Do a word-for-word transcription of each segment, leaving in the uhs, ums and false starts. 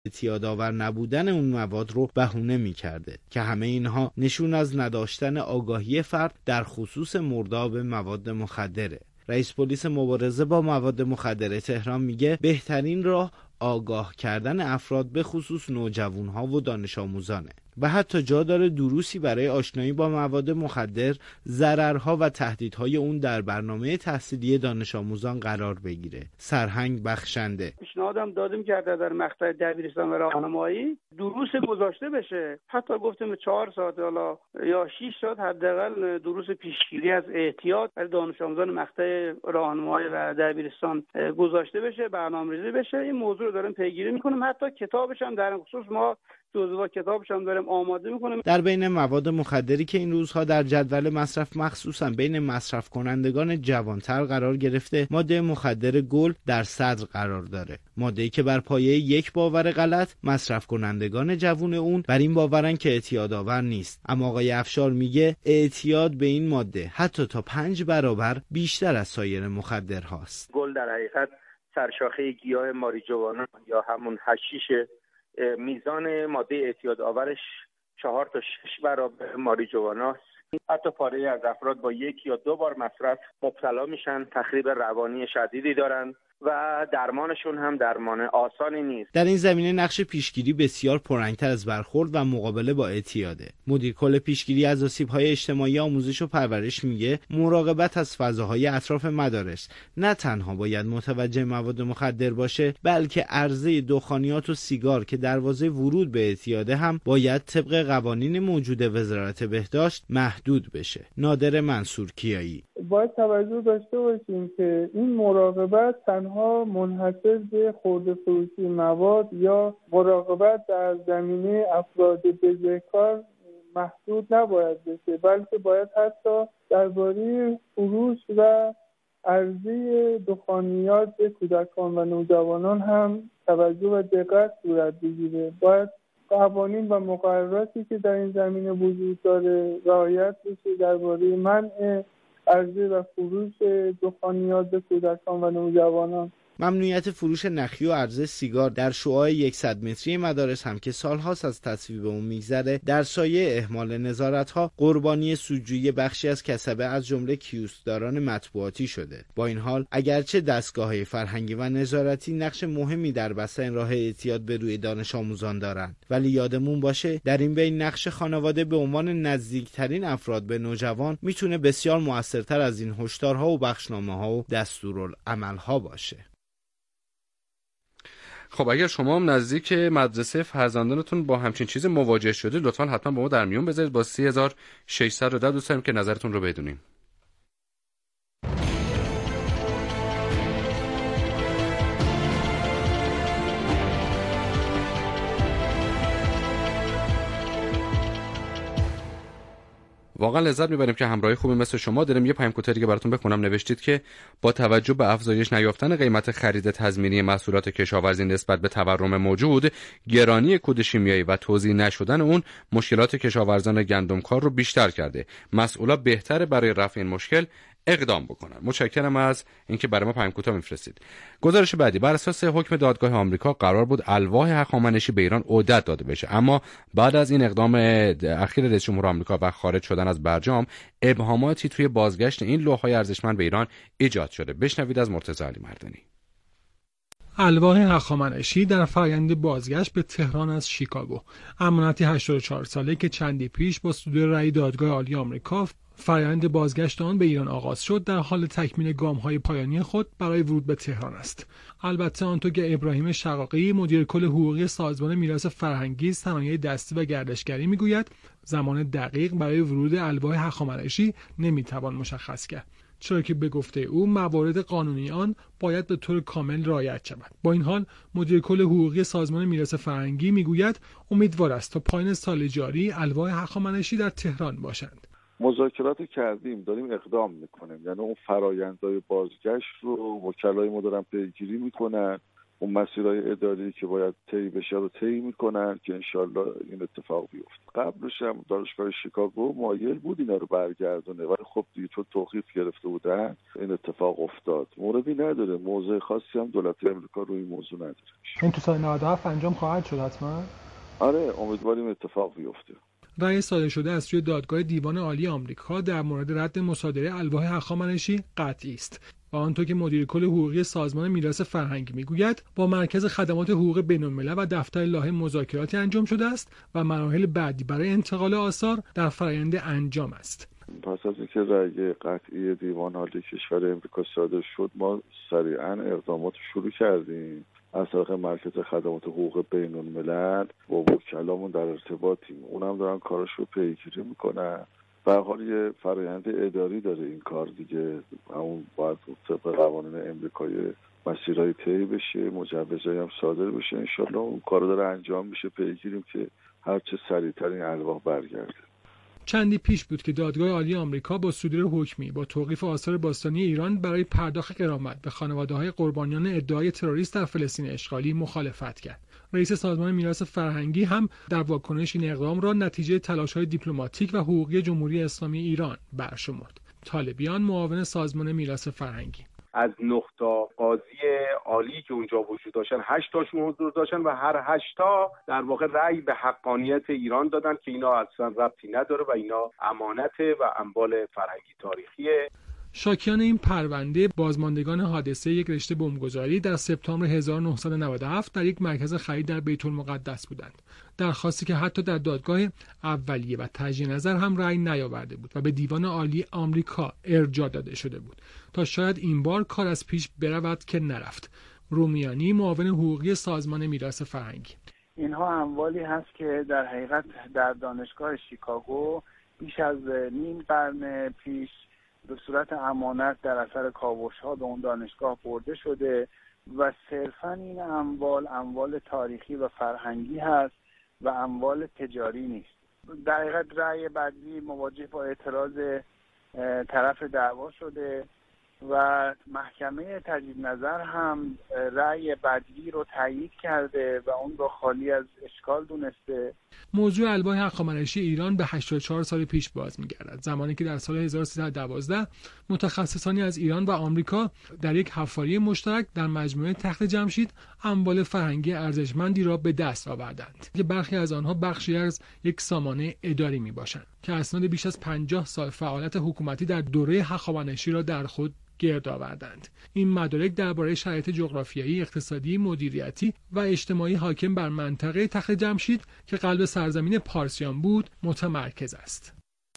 اعتیادآور نبودن اون مواد رو بهونه می‌کرده که همه اینها نشون از نداشتن آگاهی فرد در خصوص مرداب مواد مخدره. رئیس پلیس مبارزه با مواد مخدر تهران میگه بهترین راه آگاه کردن افراد به خصوص نوجوانها و دانش آموزانه و حتی جا داره دروسی برای آشنایی با مواد مخدر، ضررها و تهدیدهای اون در برنامه تحصیلی دانش آموزان قرار بگیره. سرهنگ بخشنده: پیشنهادم دادیم که در مقطع دبیرستان و راهنمایی دروس گذاشته بشه، حتی گفتم چهار ساعت حالا یا شش ساعت حداقل دروس پیشگیری از اعتیاد برای دانش آموزان مقطع راهنمایی و دبیرستان گذاشته بشه، برنامه‌ریزی بشه. این موضوع رو داریم پیگیری می‌کنیم، حتی کتابش هم در خصوص ما جزوه کتابش هم داریم آماده میکنیم. در بین مواد مخدری که این روزها در جدول مصرف مخصوصا بین مصرف کنندگان جوانتر قرار گرفته، ماده مخدر گل در صدر قرار داره. ماده‌ای که بر پایه یک باور غلط مصرف کنندگان جوان اون بر این باورن که اعتیادآور نیست. اما آقای افشار میگه اعتیاد به این ماده حتی تا پنج برابر بیشتر از سایر مخدرهاست. گل در حقیقت سرشاخه گیاه ماریجوانا یا همون حشیش، میزان ماده اعتیاد آورش چهار تا شش برابر ماریجوانا است. حتی پاره از افراد با یک یا دو بار مصرف مبتلا میشن، تخریب روانی شدیدی دارن و درمانشون هم درمان آسانی نیست. در این زمینه نقش پیشگیری بسیار پررنگ‌تر از برخورد و مقابله با اعتیاده. مدیر کل پیشگیری از آسیب‌های اجتماعی آموزش و پرورش میگه مراقبت از فضاهای اطراف مدارس نه تنها باید متوجه مواد مخدر باشه، بلکه عرضه دخانیات و سیگار که دروازه ورود به اعتیاده هم باید طبق قوانین موجود وزارت بهداشت محدود بشه. نادر منصور کیایی: باید توجه داشته باشیم که این مراقبت تنها منحصر به خرده فروشی مواد یا مراقبت در زمینه افراد بزهکار محدود نباید بشه، بلکه باید حتی درباره فروش و عرضه دخانیات به کودکان و نوجوانان هم توجه و دقت صورت بگیره. باید قوانین و مقرراتی که در این زمینه وجود داره رعایت بشه درباره منع عرضه و فروش دخانیات به کودکان و نوجوانان. ممنوعیت فروش نخی و عرضه سیگار در شعاع صد متری مدارس هم که سالهاست از تصویب اون میگذره، در سایه اهمال نظارت‌ها قربانی سودجویی بخشی از کسبه از جمله کیوسکداران مطبوعاتی شده. با این حال اگرچه دستگاه‌های فرهنگی و نظارتی نقش مهمی در بستن راه اعتیاد به روی دانش آموزان دارند، ولی یادمون باشه در این بین نقش خانواده به عنوان نزدیکترین افراد به نوجوان میتونه بسیار موثرتر از این هشدارها و بخشنامه‌ها و دستورالعمل‌ها باشه. خب اگر شما هم نزدیک مدرسه فرزندانتون با همچین چیز مواجه شده، لطفاً حتما با ما در میون بذارید. با سه هزار و ششصد و ده دوست داریم که نظرتون رو بدونیم. واقعا لذت میبریم که همراهی خوبی مثل شما داریم. یه پیام کوتاه دیگه براتون بخونم. نوشتید که با توجه به افزایش نیافتن قیمت خرید تضمینی محصولات کشاورزی نسبت به تورم موجود، گرانی کود شیمیایی و توزیع نشدن اون مشکلات کشاورزان گندمکار رو بیشتر کرده. مسئولا بهتره برای رفع این مشکل اقدام بکنن. متشکرم از اینکه برای ما پیام کوتاه میفرستید. گزارش بعدی: بر اساس حکم دادگاه آمریکا قرار بود الواح هخامنشی به ایران عودت داده بشه، اما بعد از این اقدام اخیر رئیس جمهور آمریکا و خارج شدن از برجام، ابهاماتی توی بازگشت این لوح‌های ارزشمند به ایران ایجاد شده. بشنوید از مرتضی علی مردانی. الواح هخامنشی در فرآیند بازگشت به تهران از شیکاگو، امانتی هشتاد و چهار ساله که چندی پیش با صدور رأی دادگاه عالی آمریکا فرآیند بازگشت آن به ایران آغاز شد، در حال تکمیل گام‌های پایانی خود برای ورود به تهران است. البته آنطور که ابراهیم شقاقی مدیر کل حقوقی سازمان میراث فرهنگی، صنایع دستی و گردشگری میگوید زمان دقیق برای ورود الواح هخامنشی نمیتوان مشخص کرد، چرا که به گفته او موارد قانونی آن باید به طور کامل رعایت شود. با این حال مدیر کل حقوقی سازمان میراث فرهنگی میگوید امیدوار است تا پایان سال جاری الواح هخامنشی در تهران باشند. مذاکرات کردیم، داریم اقدام میکنیم، یعنی اون فرآیندهای بازگشت رو وکلای ما دارن پیگیری میکنن اون مسیرهای اداری که باید طی بشه رو طی میکنن که انشالله این اتفاق بیفته. قبلش هم دانشگاه شیکاگو مایل بود اینا رو برگردونه، ولی خب دیگه چون توقیف گرفته بودن این اتفاق افتاد. موردی نداره، موضع خاصی هم دولت امریکا روی این موضوع نداره. این تو سال نود و هفت انجام خواهد شد حتما؟ آره امیدواریم اتفاق بیفته. رأی صادر شده از سوی دادگاه دیوان عالی آمریکا در مورد رد مصادره الواح هخامنشی قطعی است و آنطور که مدیر کل حقوقی سازمان میراث فرهنگی میگوید با مرکز خدمات حقوق بین‌الملل و دفتر لایحه مذاکراتی انجام شده است و مراحل بعدی برای انتقال آثار در فرآیند انجام است. پس از اینکه رأی قطعی دیوان عالی کشور امریکا صادر شد ما سریعا اقدامات شروع کردیم. از طریق مرکز خدمات حقوق بین الملل با وکلامون در ارتباطیم، اونم دارن کاراشو پیگیری میکنن. به هر حال یه فرآیند اداری داره این کار دیگه، همون باید طبق قوانین امریکایی مسیرهای طی بشه، مجوزایی هم صادر بشه. انشالله اون کار داره انجام میشه، پیگیریم که هرچه سریعتر این الواح برگرده. چندی پیش بود که دادگاه عالی آمریکا با صدور حکمی با توقیف آثار باستانی ایران برای پرداخت غرامت به خانواده‌های قربانیان ادعای تروریست در فلسطین اشغالی مخالفت کرد. رئیس سازمان میراث فرهنگی هم در واکنش این اقدام را نتیجه تلاش‌های دیپلماتیک و حقوقی جمهوری اسلامی ایران برشمرد. طالبیان معاون سازمان میراث فرهنگی از نه تا قاضی عالی که اونجا وجود داشتن هشت تاشون حضور داشتن و هر هشت تا در واقع رأی به حقانیت ایران دادن که اینا اصلا ربطی نداره و اینا امانته و اموال فرهنگی تاریخیه. شاکیان این پرونده بازماندگان حادثه یک رشته بمبگذاری در سپتامبر هزار و نهصد و نود و هفت در یک مرکز خرید در بیت المقدس بودند. درخواستی که حتی در دادگاه اولیه و تجدید نظر هم رأی نیاورده بود و به دیوان عالی آمریکا ارجاع داده شده بود تا شاید این بار کار از پیش برود که نرفت. رومیانی معاون حقوقی سازمان میراث فرهنگی: اینها اموالی هست که در حقیقت در دانشگاه شیکاگو بیش از نیم قرن پیش به صورت امانت در اثر کاوش‌ها به اون دانشگاه برده شده و صرفاً این اموال اموال تاریخی و فرهنگی هست و اموال تجاری نیست. در حقیقت رأی بعدی مواجه با اعتراض طرف دعوا شده و محکمه تجدید نظر هم رأی بدوی رو تایید کرده و اون رو خالی از اشکال دونسته. موضوع الواح هخامنشی ایران به هشتاد و چهار سال پیش باز می‌گردد، زمانی که در سال هزار و سیصد و دوازده متخصصانی از ایران و آمریکا در یک حفاری مشترک در مجموعه تخت جمشید اموال فرهنگی ارزشمندی را به دست آوردند که برخی از آنها بخشی از یک سامانه اداری میباشند که اسناد بیش از پنجاه سال فعالیت حکومتی در دوره هخامنشی را در خود گرد آوردند. این مدارک درباره شرایط جغرافیایی، اقتصادی، مدیریتی و اجتماعی حاکم بر منطقه تخت جمشید که قلب سرزمین پارسیان بود متمرکز است.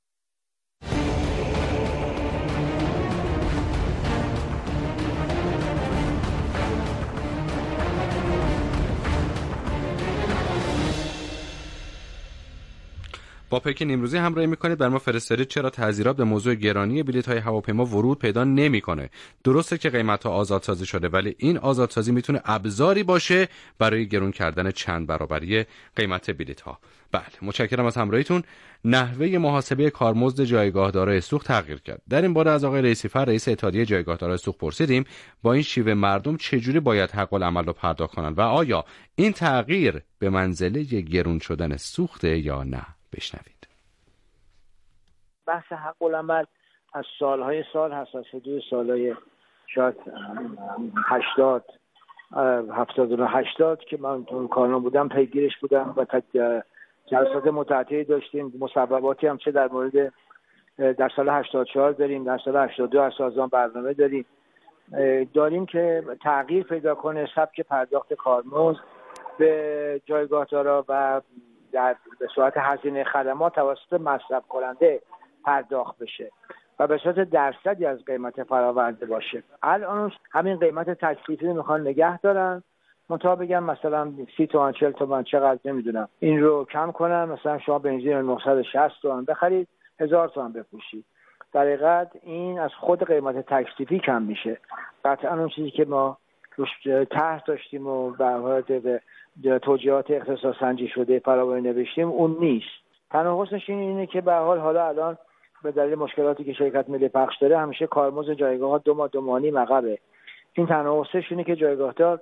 با پکن امروزی همراهی میکنید. بر ما فرستادید چرا تعذیرات به موضوع گرانی بلیط‌های هواپیما ورود پیدا نمیکنه. درسته که قیمت‌ها آزادسازی شده، ولی این آزادسازی میتونه ابزاری باشه برای گران کردن چند برابری قیمت بلیط‌ها. بله، متشکرم از همراهیتون. نحوه محاسبه کارمزد جایگاهدارای سوخت تغییر کرد. در این باره از آقای رئیسی‌فر رئیس اتحادیه جایگاهدارای سوخت پرسیدیم با این شیوه مردم چجوری باید حق العمل رو پرداخت کنن و آیا این تغییر به منزله گران شدن سوخت یا نه؟ بشنوید. بحث حق العمل از سالهای سال هست، از حدود سالهای شاید هشتاد هفتاد و هشتاد که من تو کانون بودم پیگیرش بودم و جلسات متعددی داشتیم. مسبباتی هم چه در مورد در سال هشتاد و چهار داریم، در سال هشتاد و دو از سازمان برنامه داریم داریم که تغییر پیدا کنه سبک پرداخت کارمزد به جایگاهدارا و در به صورت هزینه خدمات توسط مصرف کننده پرداخت بشه و به صورت درصدی از قیمت فراورده باشه. الان همین قیمت تکلیفی رو میخوان نگه دارن، منتها بگم مثلا سی تومن چهل تومن چقدر نمیدونم این رو کم کنن، مثلا شما بنزین نهصد و شصت تومن بخرید هزار تومن بپوشید. در حقیقت این از خود قیمت تکلیفی کم میشه. قطعا اون چیزی که ما روش طرح داشتیم و به حالت توجیهات اختصاص سنجی شده فراوانی نوشتیم اون نیست. تنها حسنش اینه که به هر حال حالا الان به دلیل مشکلاتی که شرکت ملی پخش داره همیشه کارمزد جایگاه ها دو ماه دو ماهی عقبه. این تنها حسنش اینه که جایگاهدار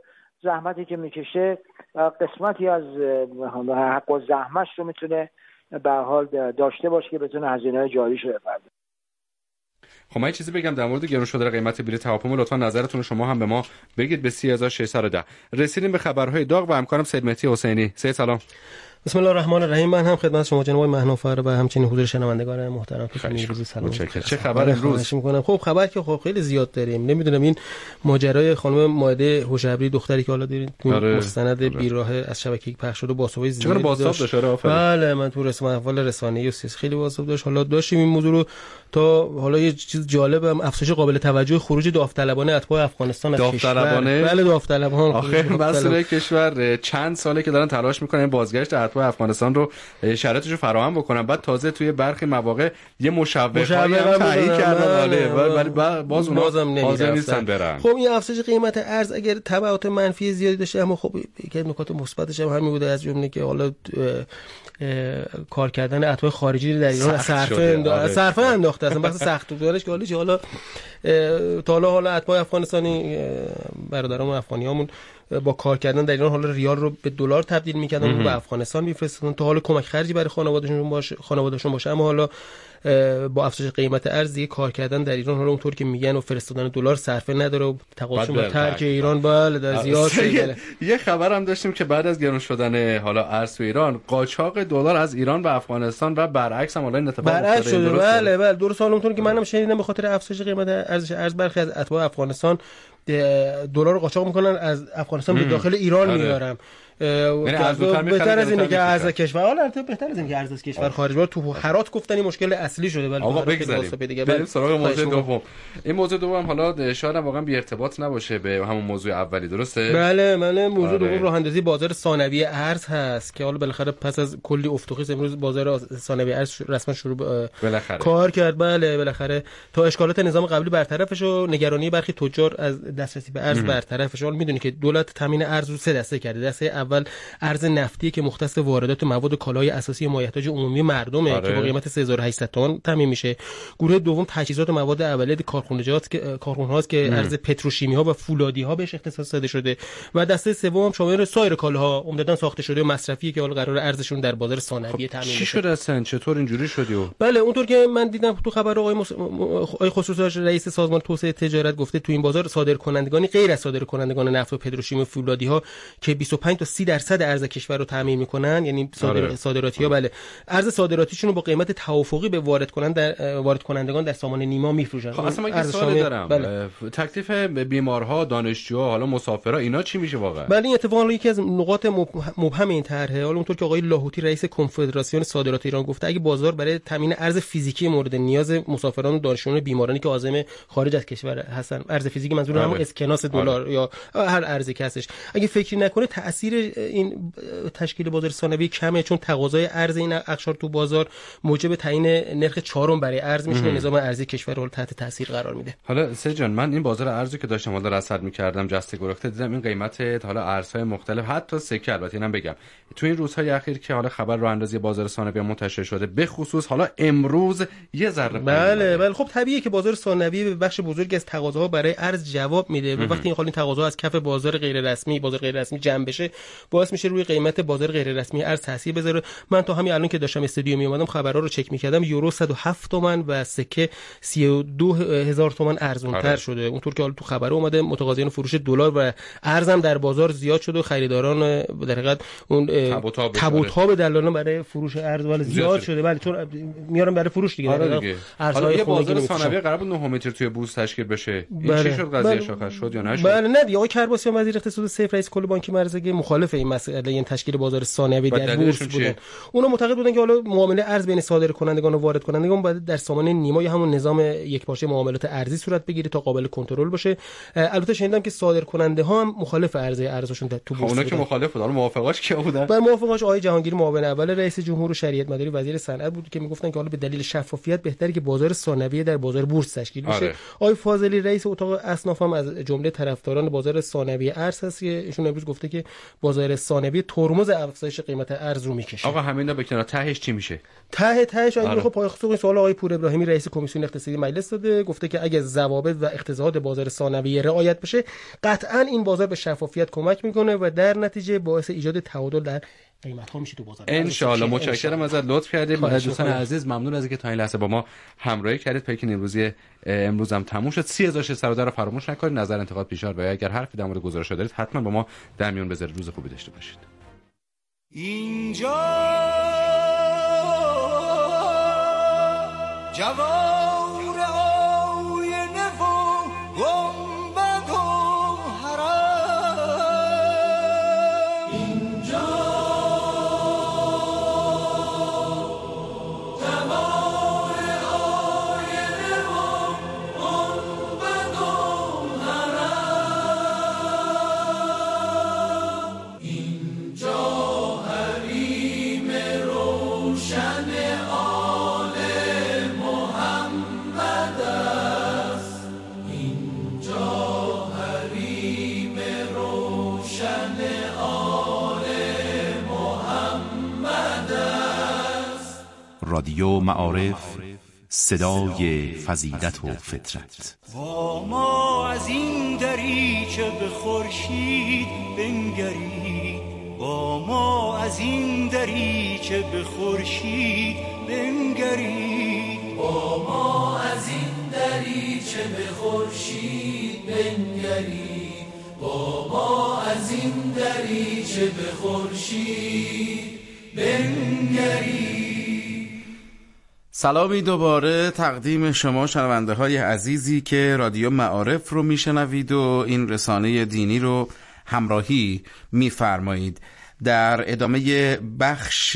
زحمتی که میکشه قسمتی از حق و زحمتش رو میتونه به حال داشته باشه که بتونه هزینه‌های جاریش رو بپردازه. خب من یه چیزی بگم در مورد گرون شدن قیمت بلیط هواپیما، لطفا نظرتون شما هم به ما بگید. به سی هزار و ششصد و ده رسیدیم به خبرهای داغ و همکارم سید مهدی حسینی. سید سلام. بسم الله الرحمن الرحیم. من هم خدمت شما جناب مهنافر و همچنین حضور شنوندگان محترم که امروز سلام. چه خبر امروز می‌کنم؟ خب خبر که خب خیلی زیاد داریم. نمیدونم این ماجرای خانم مائده هوشبری دختری که حالا دارید تو مستند بیراه از شبکه پخش شده باسوی زیاد چقدر باساب داشت. آفرین. بله من تو رسانه احوال رسانه‌ای و سیاسی خیلی باساب داشت. حالا داشتیم این موضوع رو تا حالا یه چیز جالبم افزایش قابل توجه خروج داوطلبانه اتباع افغانستان از کشور. بله داوطلبان آخه مسئله کشور چند ساله که دارن تلاش میکنن بازگشت اتباع افغانستان رو شرایطش رو فراهم بکنن، بعد تازه توی برخی مواقع یه مشوق‌هایی هم تعیین کردن ولی باز اونها حاضر نیستن برن. خب این افزایش قیمت ارز اگر تبعات منفی زیادی داشته، اما خب یکی از نکات مثبتش هم همین بوده، از جمله که حالا کار کردن اتباع خارجی در ایران صرفه صرفه انداخته اصلا بحث سخت دارش که حالا چه حالا تا حالا حالا اتباع افغانستانی برادران افغانیامون با کار کردن در ایران حالا ریال رو به دلار تبدیل می‌کردن و به افغانستان می‌فرستادن تا حالا کمک خرجی برای خانواده‌شون باشه خانواده‌شون باشه اما حالا با افزایش قیمت ارز دیگه کار کردن در ایران حالا اونطور که میگن و فرستادن دلار صرفه نداره و تقاضاشون با ترک ایران بله در زیاد شده. یه خبر هم داشتیم که بعد از گرون شدن حالا ارز تو ایران قاچاق دلار از ایران به افغانستان و برعکس هم حالا این اتفاق برعکس شده. بله بله درست حالا اونطور که منم شنیدم به خاطر افزایش قیمت ارزش ارز برخی از اتباع افغانستان دلار رو قاچاق میکنن از افغانستان به داخل ایران میارن. بهتر از اینه که ارز کشور حالا البته بهتر از اینه که ارز کشور خارج بره تو هرات گفتن این مشکل اصلی شده. ولی آقا بگذاریم بریم سراغ موضوع دوم. این موضوع دوم حالا شاید واقعا بی ارتباط نباشه به همون موضوع اولی، درسته؟ بله بله موضوع دوم راه اندازی بازار ثانوی ارز هست که حالا بالاخره پس از کلی افتخیز امروز بازار ثانوی ارز رسما شروع کار کرد. بله بالاخره تا اشکالات نظام قبلی برطرفش و نگرانی برخی تجار از دسترسی به ارز برطرفش. حالا میدونی که دولت تامین ارز رو سه دسته کرده. دسته اول ارز نفتی که مختص واردات مواد و کالای اساسی مایحتاج عمومی مردمه آره. که با قیمت سه هزار و هشتصد تومان تامین میشه. گروه دوم تجهیزات و مواد اولیه کارخانجات که کارخانه‌هاست که ام. ارز پتروشیمی ها و فولادی ها بهش اختصاص داده شده و دسته سوم هم شامل سایر کالاها عمدتاً ساخته شده و مصرفی که حالا قرار ارزشون در بازار ثانویه خب تامین بشه. چی شده اصلا؟ چطور اینجوری شدی؟ و بله اونطور که من دیدم تو خبر آقای مس... آقای خسروی رئیس سازمان توسعه تجارت گفته تو این بازار صادرکنندگانی غیر از صادرکنندگان نفت و پتروشیمی و فولادی ها که بیست و پنج تا سی درصد ارز کشور رو تامین میکنن، یعنی صادر... آره. صادراتی ها بله ارز صادراتیشون رو با قیمت توافقی به وارد کنن در وارد کنندگان در سامان نیما میفروشن. خب اصلا من سوال دارم بله. تکلیف بیمارها، دانشجوها، حالا مسافرها اینا چی میشه واقعا؟ بله این اتفاق یکی از نقاط مبهم این طرحه. حالا اونطور که آقای لاهوتی رئیس کنفدراسیون صادرات ایران گفته اگه بازار برای تامین ارز فیزیکی مورد نیاز مسافران و دانشجویان بیمارانی که عازم خارج از کشور هستن، ارز فیزیکی منظور آره. هم اسکناس دلار آره. یا هر ارزی که هستش، اگه فکری نکنه تاثیر این تشکیل بازار ثانوی کمه، چون تقاضای ارز این اقشار تو بازار موجب تعیین نرخ چهارم برای ارز میشه و نظام ارزی کشور رو تحت تاثیر قرار میده. حالا سه جان من این بازار ارزی که داشتم حالا رصد می‌کردم جسته گرفته دیدم این قیمت حالا ارزهای مختلف حتی سکه البته اینم بگم تو این روزهای اخیر که حالا خبر راه اندازی بازار ثانوی منتشر شده به خصوص حالا امروز یه ذره بله بله خب طبیعیه که بازار ثانوی به بخش بزرگی از تقاضاها برای ارز جواب میده و وقتی این حالی تقاضا از کف بازار غیر رسمی بازار غیر رسمی جمع بشه باعث میشه روی قیمت بازار غیر رسمی ارز تاثیر بذاره. من تا همین الان که داشتم استودیو می اومدم خبرها رو چک می‌کردم یورو صد و هفت تومن و سکه سی و دو هزار تومان ارزان‌تر آره. شده. اونطور که حالا تو خبر اومده متقاضیان فروش دلار و ارز هم در بازار زیاد شده و خریداران در حقیقت اون تبوت‌ها دلالان برای فروش ارز ولی زیاد شده. بله چون میارن برای فروش دیگه. آره دیگه. حالا یه بازار ثانوی قرار بود نه متر توی بورس تشکیل بشه. این چی شد قضیه شاخص شد یا نشد؟ بله نه دیگه آقای کرباسیان وزیر اقتصاد صفر رئیس کل بانک مرکزی مخالف این مسئله این تشکیل بازار ثانوی در بورس بودن. اونا معتقد بودن که حالا معامله ارز بین صادرکنندگان و واردکنندگان باید در سامان نیما یا همون نظام یکپارچه معاملات ارزی صورت بگیره تا قابل کنترل باشه. البته شنیدم که صادرکننده ها هم مخالف ارزی ارزشون تو بورس اونا که مخالف بودن موافقاش کی بودن؟ بله موافقاش آقای جهانگیر معاون اول رئیس جمهور و شریعت مداری وزیر صنعت بود که میگفتن که حالا به دلیل شفافیت بهتره که بازار ثانویه در بازار بورس تشکیل بشه. آره. آقای فاضلی رئیس اتاق اصناف هم از جمله طرفداران بازار ثانویه ارز هست که ایشون امروز گفته که بازار ثانوی ترمز افزایش قیمت ارز رو میکشه. آقا همینا به کنار، تهش چی میشه؟ ته تهش اگه خب پاسخ این سوال آقای پور ابراهیمی رئیس کمیسیون اقتصادی مجلس داده، گفته که اگه ضوابط و اقتصاد بازار ثانویه رعایت بشه قطعاً این بازار به شفافیت کمک میکنه و در نتیجه باعث ایجاد تعادل در قیمت ها میشه تو بازار. ان شاء الله. متشکرم ازت، لطف کردید. دوستان عزیز ممنون از اینکه تا این لحظه با ما همراهی کردید. پیکین امروزی امروز هم تموم شد. سی هزار و ششصد رو فراموش نکنید. نظر، انتقاد، پیشنهاد و اگر حرفی در مورد گزارش دارید حتما با ما در میون بذارید. روز خوبی داشته باشید. اینجا جوار آینه و گنبد و حرم، اینجا جوار آینه و گنبد و حرم، اینجا حریم روشن رادیو معارف، صدای فضیلت و فطرت. با ما از این دریچه به خورشید بنگرید، با ما از این دریچه به خورشید بنگرید، با ما از این دریچه به خورشید بنگرید، با ما از این دریچه به خورشید بنگرید. سلامی دوباره تقدیم شما شنونده های عزیزی که رادیو معارف رو میشنوید و این رسانه دینی رو همراهی میفرمایید. در ادامه بخش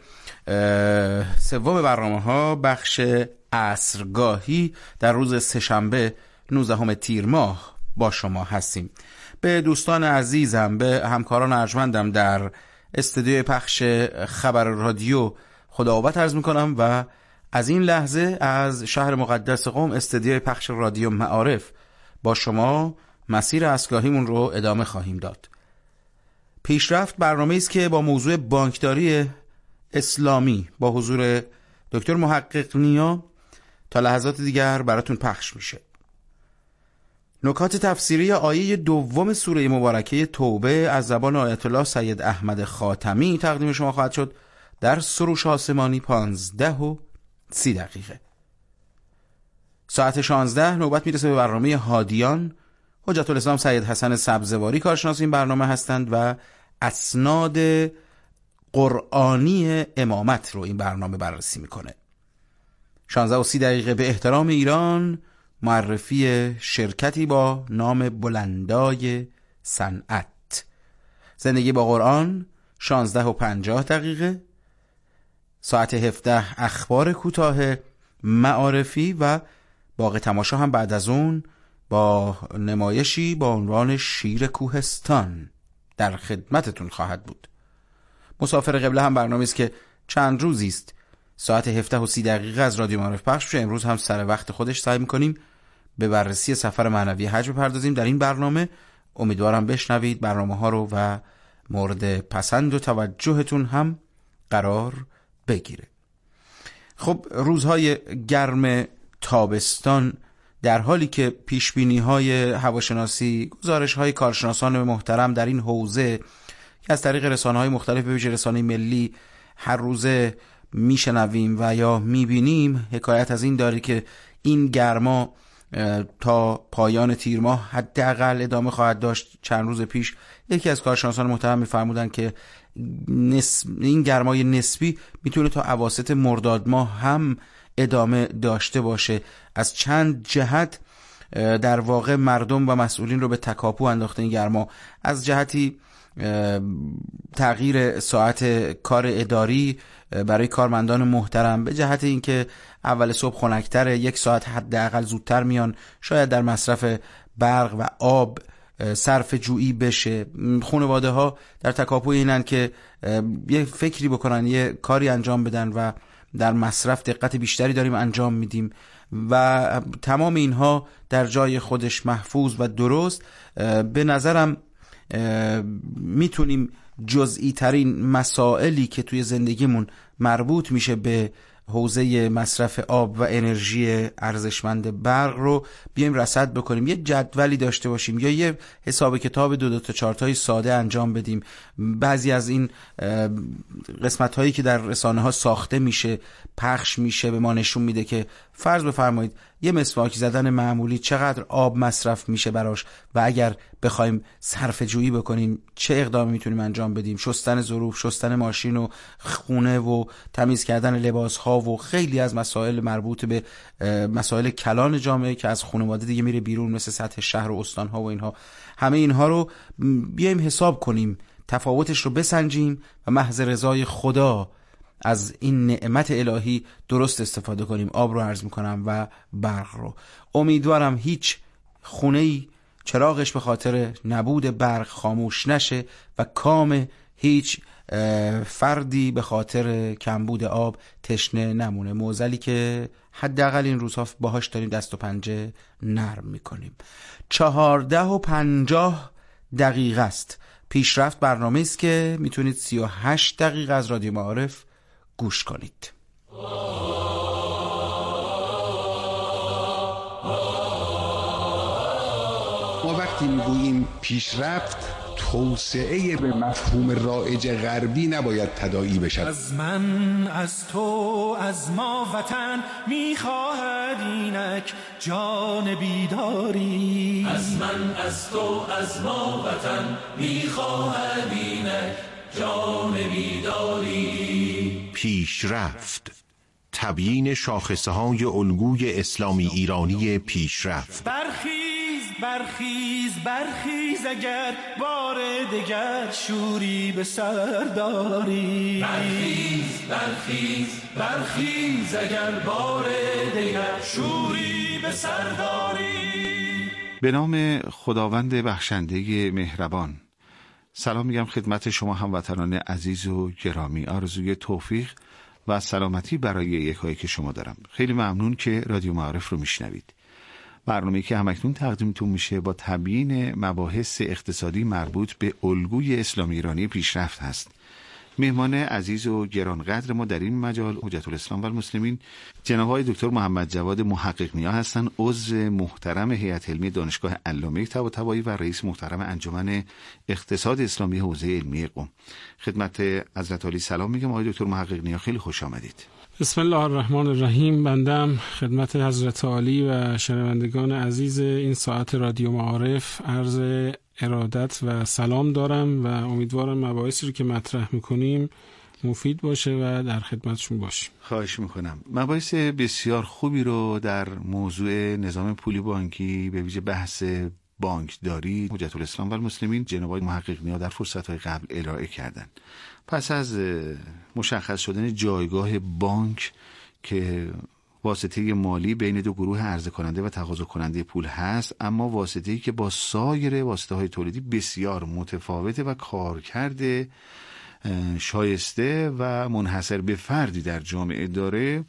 سوم برنامه ها، بخش عصرگاهی در روز سه‌شنبه نوزدهم تیر ماه با شما هستیم. به دوستان عزیزم، به همکاران ارجمندم در استودیوی پخش خبر رادیو خداوند عرض میکنم و از این لحظه از شهر مقدس قم استودیوی پخش رادیو معارف با شما مسیر عصرگاهیمون رو ادامه خواهیم داد. پیشرفت برنامه‌ای است که با موضوع بانکداری اسلامی با حضور دکتر محقق نیا تا لحظات دیگر براتون پخش میشه. نکات تفسیری آیه دوم سوره مبارکه توبه از زبان آیت الله سید احمد خاتمی تقدیم شما خواهد شد در سروش آسمانی پانزده و سی دقیقه. ساعت شانزده نوبت میرسه به برنامه هادیان. حجت الاسلام سید حسن سبزواری کارشناس این برنامه هستند و اسناد قرآنی امامت رو این برنامه بررسی میکنه. شانزده و سی دقیقه به احترام ایران، معرفی شرکتی با نام بلندای صنعت. زندگی با قرآن شانزده و پنجاه دقیقه. ساعت هفده اخبار کوتاه معارفی و باقی تماشا هم بعد از اون با نمایشی با عنوان شیر کوهستان در خدمتتون خواهد بود. مسافر قبله هم برنامه است که چند روزی است ساعت هفده و سی دقیقه از رادیو معارف پخش میشه. امروز هم سر وقت خودش سعی میکنیم به بررسی سفر معنوی حج بپردازیم. در این برنامه امیدوارم بشنوید برنامه ها رو و مورد پسند و توجهتون هم قرار بگیره. خب روزهای گرم تابستان در حالی که پیشبینی های هواشناسی، گزارش های کارشناسان محترم در این حوزه که از طریق رسانه های مختلف به ویژه رسانه ملی هر روزه میشنویم و یا میبینیم، حکایت از این داره که این گرما تا پایان تیر ماه حداقل ادامه خواهد داشت. چند روز پیش یکی از کارشناسان محترم میفرمودن که نسب این گرمای نسبی میتونه تا اواسط مرداد ماه هم ادامه داشته باشه. از چند جهت در واقع مردم و مسئولین رو به تکاپو انداخته این گرما. از جهتی تغییر ساعت کار اداری برای کارمندان محترم، به جهت اینکه اول صبح خنک‌تره، یک ساعت حداقل زودتر میان، شاید در مصرف برق و آب صرف جویی بشه. خانواده ها در تکاپوی اینن که یه فکری بکنن، یه کاری انجام بدن و در مصرف دقت بیشتری داریم انجام میدیم و تمام اینها در جای خودش محفوظ و درست. به نظرم میتونیم جزئی ترین مسائلی که توی زندگیمون مربوط میشه به حوزه مصرف آب و انرژی ارزشمند برق رو بیایم رصد بکنیم، یه جدولی داشته باشیم یا یه حساب کتاب دو دو تا چارتای ساده انجام بدیم. بعضی از این قسمت هایی که در رسانه ها ساخته میشه پخش میشه به ما نشون میده که فرض بفرمایید یه مسواک زدن معمولی چقدر آب مصرف میشه براش و اگر بخوایم صرفه جویی بکنیم چه اقدامی میتونیم انجام بدیم، شستن ظروف، شستن ماشین و خونه و تمیز کردن لباس ها و خیلی از مسائل مربوط به مسائل کلان جامعه که از خانواده دیگه میره بیرون، مثل سطح شهر و استان ها و اینها. همه اینها رو بیایم حساب کنیم، تفاوتش رو بسنجیم و محض رضای خدا از این نعمت الهی درست استفاده کنیم. آب رو عرض میکنم و برق رو. امیدوارم هیچ خونه‌ای چراغش به خاطر نبود برق خاموش نشه و کام هیچ فردی به خاطر کمبود آب تشنه نمونه. معضلی که حداقل این روزها باهاش داریم دست و پنجه نرم میکنیم. چهارده و پنجاه دقیقه است. پیشرفت برنامه است که میتونید سی و هشت دقیقه از رادیو معارف گوش کنید. ما وقتی میگوییم پیشرفت، توسعه به مفهوم رایج غربی نباید تداعی بشد. از من، از تو، از ما وطن میخواهد اینک جان بیداری. از من، از تو، از ما وطن میخواهد اینک جان بیداری. پیشرفت، تبیین شاخصه های الگوی اسلامی ایرانی پیشرفت. برخیز برخیز برخیز اگر بار دگر شوری به سر داری. برخیز برخیز برخیز اگر بار دگر شوری به سر داری. به نام خداوند بخشنده مهربان. سلام میگم خدمت شما هموطنان عزیز و گرامی. آرزوی توفیق و سلامتی برای یکایک شما دارم. خیلی ممنون که رادیو معارف رو میشنوید. برنامه‌ای که همکنون تقدیمتون میشه با تبیین مباحث اقتصادی مربوط به الگوی اسلامی ایرانی پیشرفت هست. مهمان عزیز و گرانقدر ما در این مجال حجت الاسلام و المسلمین جناب آقای دکتر محمد جواد محقق نیا هستند، عضو محترم هیئت علمی دانشگاه علامه طباطبایی و رئیس محترم انجمن اقتصاد اسلامی حوزه علمی قم. خدمت حضرت عالی سلام میگم. آقای دکتر محقق نیا خیلی خوش آمدید. بسم الله الرحمن الرحیم. بندم خدمت حضرت عالی و شنوندگان عزیز این ساعت رادیو معارف عرض ارادت و سلام دارم و امیدوارم مباحثی رو که مطرح میکنیم مفید باشه و در خدمتشون باشیم. خواهش میکنم. مباحث بسیار خوبی رو در موضوع نظام پولی بانکی به ویژه بحث بانکداری حجت الاسلام و المسلمین جناب آقای محقق نیا در فرصت‌های قبل ارائه کردند. پس از مشخص شدن جایگاه بانک که واسطه مالی بین دو گروه عرضه کننده و تقاضا کننده پول هست، اما واسطه‌ای که با سایر واسطه‌های تولیدی بسیار متفاوته و کارکرد شایسته و منحصر به فردی در جامعه داره،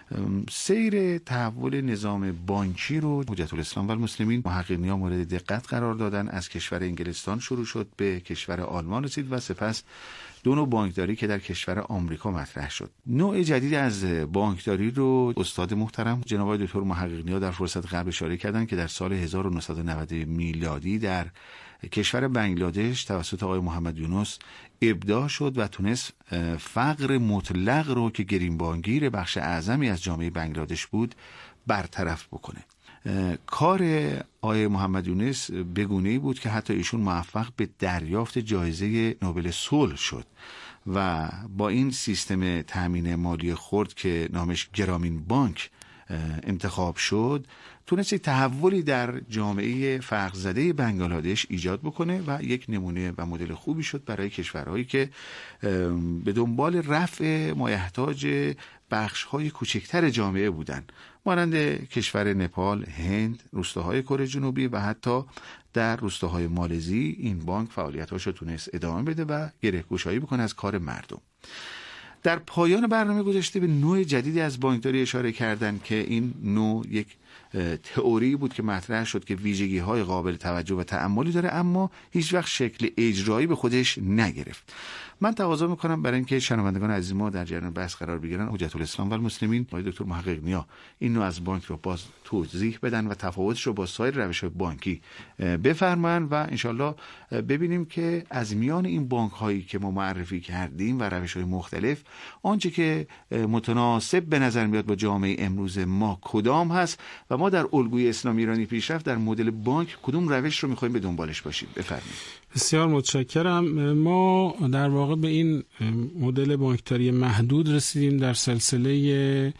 سیر تحول نظام بانکی رو حجت الاسلام و المسلمین محقق نیا مورد دقت قرار دادن. از کشور انگلستان شروع شد، به کشور آلمان رسید و سپس دو نوع بانکداری که در کشور آمریکا مطرح شد. نوع جدید از بانکداری رو استاد محترم جناب آقای دکتر محقق نیا در فرصت قبل اشاره کردن که در سال هزار و نهصد و نود میلادی در کشور بنگلادش توسط آقای محمد یونس ابداع شد و تونست فقر مطلق رو که گرینبانگیر بخش اعظمی از جامعه بنگلادش بود برطرف بکنه. کار آقای محمد یونس بگونه‌ای بود که حتی ایشون موفق به دریافت جایزه نوبل صلح شد و با این سیستم تامین مالی خرد که نامش گرامین بانک انتخاب شد تونست یک تحولی در جامعه فقرزده بنگلادش ایجاد بکنه و یک نمونه و مدل خوبی شد برای کشورهایی که به دنبال رفع مایحتاج بخش‌های کوچکتر جامعه بودن، مانند کشور نپال، هند، روستاهای کره جنوبی و حتی در روستاهای مالزی. این بانک فعالیتاشو تونست ادامه بده و گره‌گشایی بکنه از کار مردم. در پایان برنامه گذشته به نوع جدیدی از بانکداری اشاره کردن که این نوع یک تئوری بود که مطرح شد که ویژگی‌های قابل توجه و تأملی داره، اما هیچ وقت شکل اجرایی به خودش نگرفت. من تقاضا میکنم برای اینکه شنوندگان عزیز ما در جریان بحث قرار بگیرن، حجت الاسلام و المسلمین آقای دکتر محقق نیا این نوع از بانک رو باز توضیح بدن و تفاوتش رو با سایر روش‌های بانکی بفرماین و انشالله ببینیم که از میان این بانک هایی که ما معرفی کردیم و روش‌های مختلف آنچه که متناسب به نظر میاد با جامعه امروز ما کدام هست و ما در الگوی اسلامی ایرانی پیشرفت در مدل بانک کدوم روش رو می‌خوایم به دنبالش باشیم. بفرمایید. بسیار متشکرم. ما در واقع به این مدل بانکداری محدود رسیدیم در سلسله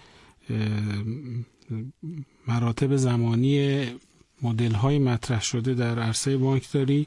مراتب زمانی مدل‌های مطرح شده در عرصه بانکداری.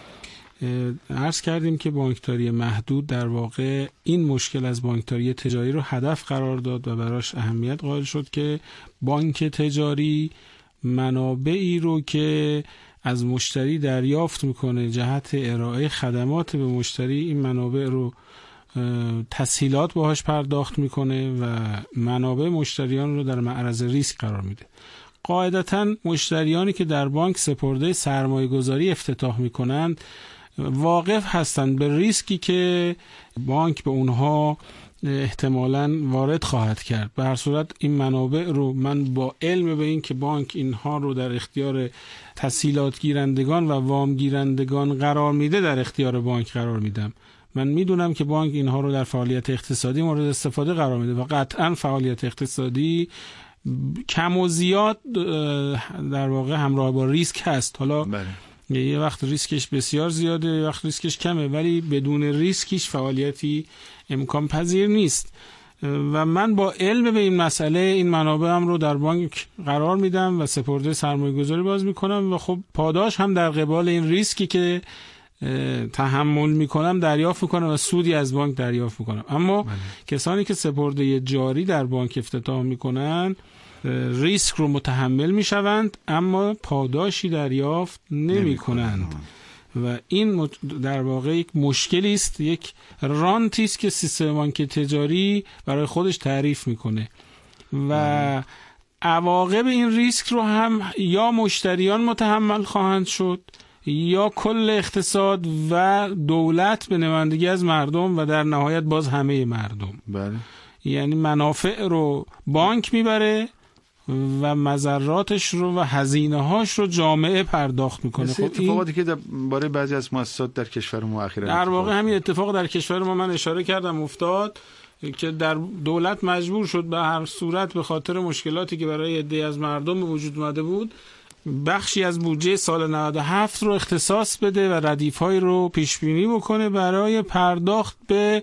عرض کردیم که بانکداری محدود در واقع این مشکل از بانکداری تجاری رو هدف قرار داد و براش اهمیت قائل شد که بانک تجاری منابعی رو که از مشتری دریافت میکنه جهت ارائه خدمات به مشتری، این منابع رو تسهیلات باهاش پرداخت میکنه و منابع مشتریان رو در معرض ریسک قرار میده. قاعدتاً مشتریانی که در بانک سپرده سرمایه گذاری افتتاح میکنند واقف هستند به ریسکی که بانک به اونها احتمالاً وارد خواهد کرد. به هر صورت این منابع رو من با علم به این که بانک اینها رو در اختیار تسهیلات گیرندگان و وام گیرندگان قرار میده در اختیار بانک قرار میدم. من میدونم که بانک اینها رو در فعالیت اقتصادی مورد استفاده قرار میده و قطعاً فعالیت اقتصادی کم و زیاد در واقع همراه با ریسک هست. حالا بله. یه وقت ریسکش بسیار زیاده، یه وقت ریسکش کمه، ولی بدون ریسکش فعالیتی امکان پذیر نیست و من با علم به این مسئله این منابعم رو در بانک قرار میدم و سپرده سرمایه گذاری باز میکنم و خب پاداش هم در قبال این ریسکی که تحمل میکنم دریافت میکنم و سودی از بانک دریافت میکنم. اما من. کسانی که سپرده جاری در بانک افتتاح میکنن ریسک رو متحمل میشوند اما پاداشی دریافت نمی کنند و این در واقع یک مشکلی است، یک رانتی است که سیستم بانک تجاری برای خودش تعریف میکنه و عواقب این ریسک رو هم یا مشتریان متحمل خواهند شد یا کل اقتصاد و دولت به نمایندگی از مردم و در نهایت باز همه مردم. بله. یعنی منافع رو بانک میبره و مضراتش رو و هزینه هاش رو جامعه پرداخت میکنه. خب اتفاقاتی که برای بعضی از مؤسسات در کشور ما اخیراً در واقع همین اتفاق در کشور ما من اشاره کردم افتاد که در دولت مجبور شد به هر صورت به خاطر مشکلاتی که برای عده‌ای از مردم به وجود اومده بود بخشی از بودجه سال نود و هفت رو اختصاص بده و ردیف‌های رو پیش بینی بکنه برای پرداخت به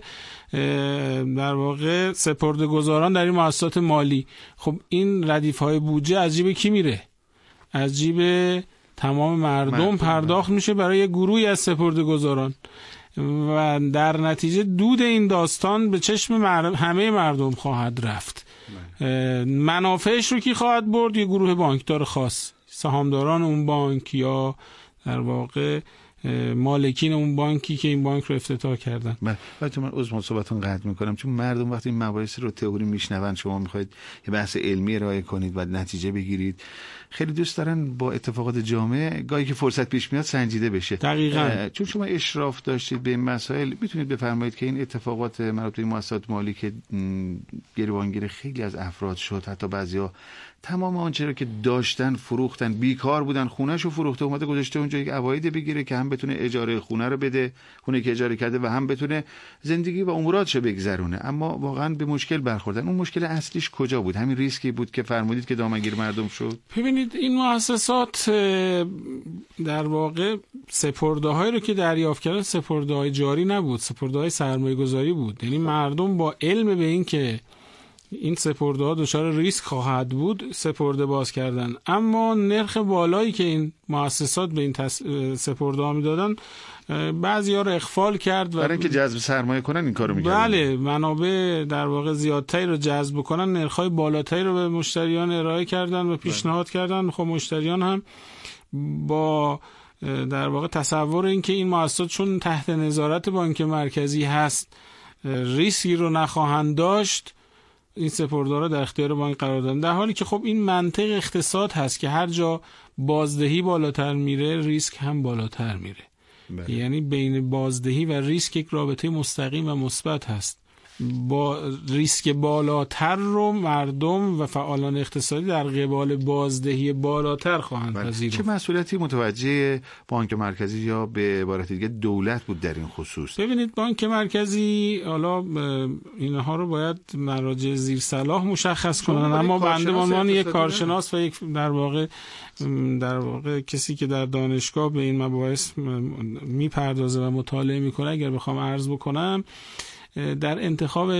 در واقع سپرده‌گذاران در این مؤسسات مالی. خب این ردیف‌های بودجه از جیب کی میره؟ از جیب تمام مردم, مردم پرداخت من. میشه برای گروهی از سپرده‌گذاران و در نتیجه دود این داستان به چشم مردم، همه مردم خواهد رفت. من. منافعش رو کی خواهد برد؟ یه گروه بانکدار خاص، سهامداران اون بانک یا در واقع مالکین اون بانکی که این بانک رو افتتاح کردن. من البته من عذر صحبتتون قطع میکنم چون مردم وقتی این مباحث رو تئوری میشنون، شما میخواید یه بحث علمی ارائه کنید و نتیجه بگیرید، خیلی دوست دارن با اتفاقات جامعه گاهی که فرصت پیش میاد سنجیده بشه. دقیقاً. چون شما اشراف داشتید به این مسائل، میتونید بفرمایید که این اتفاقات مربوط به مؤسسات مالی که گریبانگیر خیلی از افراد شد، حتی بعضیا تمام آنچه رو که داشتن فروختن، بیکار بودن، خونه‌شو فروخته اومده گذاشته اونجا یک عواید بگیره که هم بتونه اجاره خونه رو بده، خونه که اجاره کرده، و هم بتونه زندگی و اموراتشو بگذرونه. اما واقعا به مشکل برخوردن. اون مشکل اصلیش کجا بود؟ همین ریسکی بود که فرمودید که دامنگیر مردم شد. ببینید این مؤسسات در واقع سپرده‌هایی رو که دریافت کردن سپرده‌های جاری نبود، سپرده‌های سرمایه‌گذاری بود. یعنی مردم با علم به این که این سپرده ها دچار ریسک خواهد بود سپرده باز کردن، اما نرخ بالایی که این مؤسسات به این تس... سپرده ها میدادن بعضی ها رو اخفال کرد و برای اینکه جذب سرمایه کنن این کارو میکردن. بله، منابع در واقع زیادتری رو جذب کنن، نرخ‌های بالاتری رو به مشتریان ارائه کردن و پیشنهاد کردن. خب مشتریان هم با در واقع تصور این که این مؤسسات چون تحت نظارت بانک مرکزی هست ریسکی رو نخواهند داشت این سپردارا در اختیار بانک قرار دادن، در حالی که خب این منطق اقتصاد هست که هر جا بازدهی بالاتر میره ریسک هم بالاتر میره. بله. یعنی بین بازدهی و ریسک یک رابطه مستقیم و مثبت هست. با ریسک بالاتر رو مردم و فعالان اقتصادی در قبال بازدهی بالاتر خواهند پذیرفت. چه مسئولیتی متوجه بانک مرکزی یا به عبارت دیگه دولت بود در این خصوص؟ ببینید بانک مرکزی حالا اینها رو باید مراجع زیر صلاح مشخص کنن، اما بنده به عنوان یک کارشناس و یک در واقع در واقع کسی که در دانشگاه به این مباحث میپردازه و مطالعه میکنه اگر بخوام عرض بکنم، در انتخاب